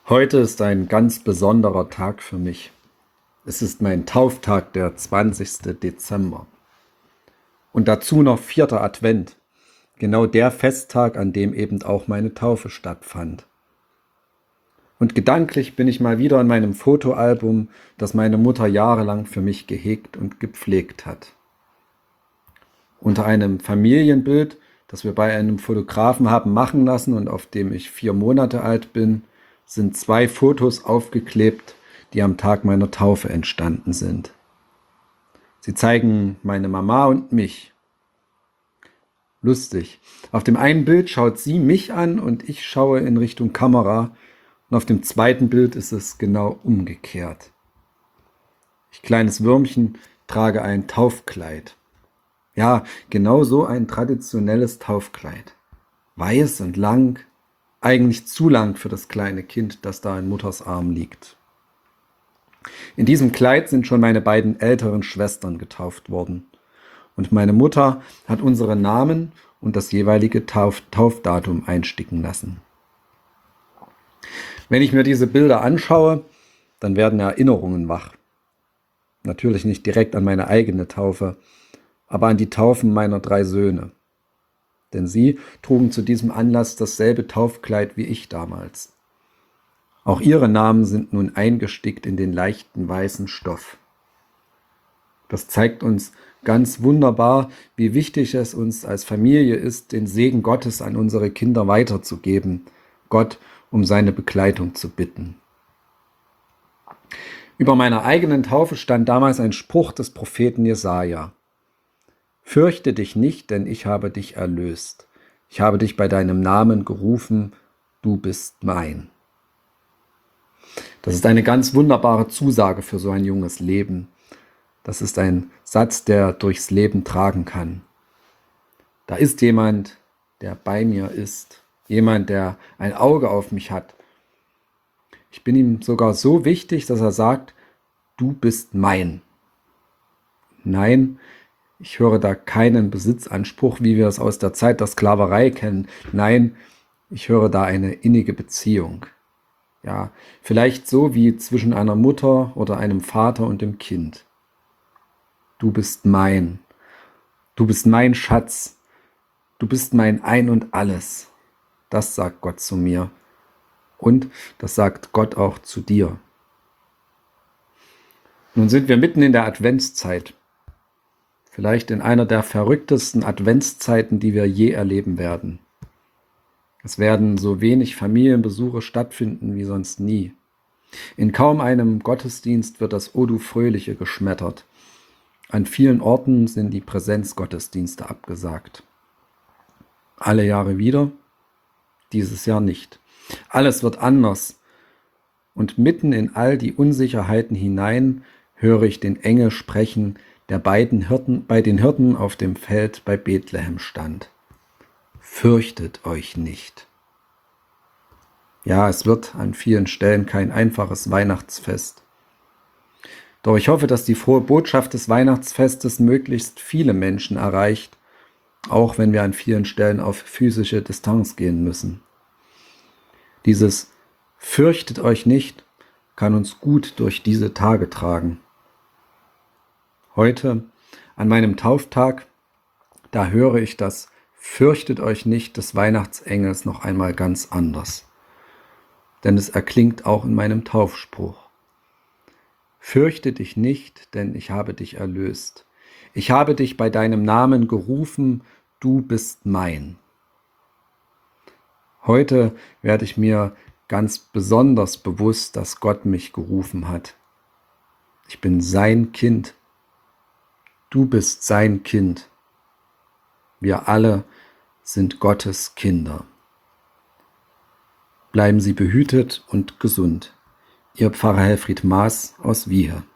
Heute ist ein ganz besonderer Tag für mich. Es ist mein Tauftag, der 20. Dezember. Und dazu noch 4. Advent. Genau der Festtag, an dem eben auch meine Taufe stattfand. Und gedanklich bin ich mal wieder in meinem Fotoalbum, das meine Mutter jahrelang für mich gehegt und gepflegt hat. Unter einem Familienbild, das wir bei einem Fotografen haben machen lassen und auf dem ich 4 Monate alt bin, sind 2 Fotos aufgeklebt, die am Tag meiner Taufe entstanden sind. Sie zeigen meine Mama und mich. Lustig. Auf dem einen Bild schaut sie mich an und ich schaue in Richtung Kamera. Und auf dem zweiten Bild ist es genau umgekehrt. Ich, kleines Würmchen, trage ein Taufkleid. Ja, genau so ein traditionelles Taufkleid. Weiß und lang, eigentlich zu lang für das kleine Kind, das da in Mutters Arm liegt. In diesem Kleid sind schon meine beiden älteren Schwestern getauft worden. Und meine Mutter hat unsere Namen und das jeweilige Taufdatum einsticken lassen. Wenn ich mir diese Bilder anschaue, dann werden Erinnerungen wach. Natürlich nicht direkt an meine eigene Taufe, aber an die Taufen meiner 3 Söhne. Denn sie trugen zu diesem Anlass dasselbe Taufkleid wie ich damals. Auch ihre Namen sind nun eingestickt in den leichten weißen Stoff. Das zeigt uns ganz wunderbar, wie wichtig es uns als Familie ist, den Segen Gottes an unsere Kinder weiterzugeben, Gott um seine Begleitung zu bitten. Über meiner eigenen Taufe stand damals ein Spruch des Propheten Jesaja. Fürchte dich nicht, denn ich habe dich erlöst. Ich habe dich bei deinem Namen gerufen, du bist mein. Das ist eine ganz wunderbare Zusage für so ein junges Leben. Das ist ein Satz, der durchs Leben tragen kann. Da ist jemand, der bei mir ist. Jemand, der ein Auge auf mich hat. Ich bin ihm sogar so wichtig, dass er sagt, du bist mein. Nein, ich höre da keinen Besitzanspruch, wie wir es aus der Zeit der Sklaverei kennen. Nein, ich höre da eine innige Beziehung. Ja, vielleicht so wie zwischen einer Mutter oder einem Vater und dem Kind. Du bist mein. Du bist mein Schatz. Du bist mein Ein und Alles. Das sagt Gott zu mir. Und das sagt Gott auch zu dir. Nun sind wir mitten in der Adventszeit. Vielleicht in einer der verrücktesten Adventszeiten, die wir je erleben werden. Es werden so wenig Familienbesuche stattfinden wie sonst nie. In kaum einem Gottesdienst wird das O du Fröhliche geschmettert. An vielen Orten sind die Präsenzgottesdienste abgesagt. Alle Jahre wieder, dieses Jahr nicht. Alles wird anders. Und mitten in all die Unsicherheiten hinein höre ich den Engel sprechen, der bei den Hirten auf dem Feld bei Bethlehem stand. Fürchtet euch nicht. Ja, es wird an vielen Stellen kein einfaches Weihnachtsfest. Doch ich hoffe, dass die frohe Botschaft des Weihnachtsfestes möglichst viele Menschen erreicht, auch wenn wir an vielen Stellen auf physische Distanz gehen müssen. Dieses Fürchtet euch nicht kann uns gut durch diese Tage tragen. Heute, an meinem Tauftag, da höre ich das Fürchtet euch nicht des Weihnachtsengels noch einmal ganz anders. Denn es erklingt auch in meinem Taufspruch. Fürchte dich nicht, denn ich habe dich erlöst. Ich habe dich bei deinem Namen gerufen, du bist mein. Heute werde ich mir ganz besonders bewusst, dass Gott mich gerufen hat. Ich bin sein Kind. Du bist sein Kind. Wir alle sind Gottes Kinder. Bleiben Sie behütet und gesund. Ihr Pfarrer Helfried Maas aus Wiehe.